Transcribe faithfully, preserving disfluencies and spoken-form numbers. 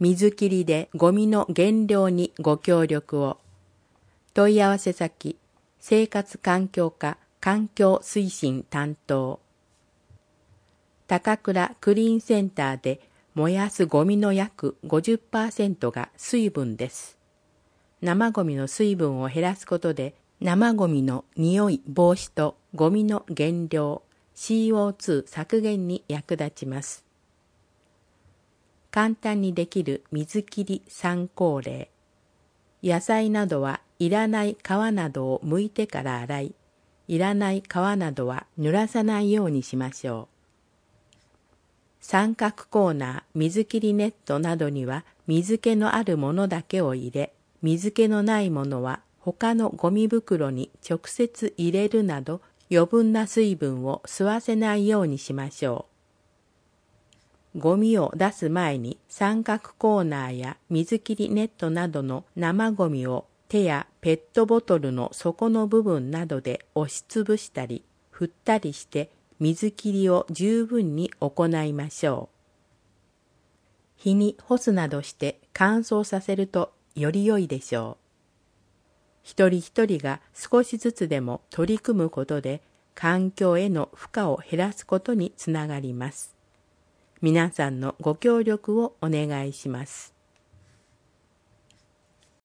水切りでゴミの減量にご協力を。問い合わせ先、生活環境課環境推進担当。高倉クリーンセンターで燃やすゴミの約 ごじゅっパーセント が水分です。生ゴミの水分を減らすことで、生ゴミの匂い防止とゴミの減量、シーオーツー 削減に役立ちます。簡単にできる水切り参考例。野菜などはいらない皮などを剥いてから洗い、いらない皮などは濡らさないようにしましょう。三角コーナー、水切りネットなどには水気のあるものだけを入れ、水気のないものは他のゴミ袋に直接入れるなど余分な水分を吸わせないようにしましょう。ゴミを出す前に三角コーナーや水切りネットなどの生ゴミを手やペットボトルの底の部分などで押しつぶしたり振ったりして水切りを十分に行いましょう。日に干すなどして乾燥させるとより良いでしょう。一人一人が少しずつでも取り組むことで環境への負荷を減らすことにつながります。皆さんのご協力をお願いします。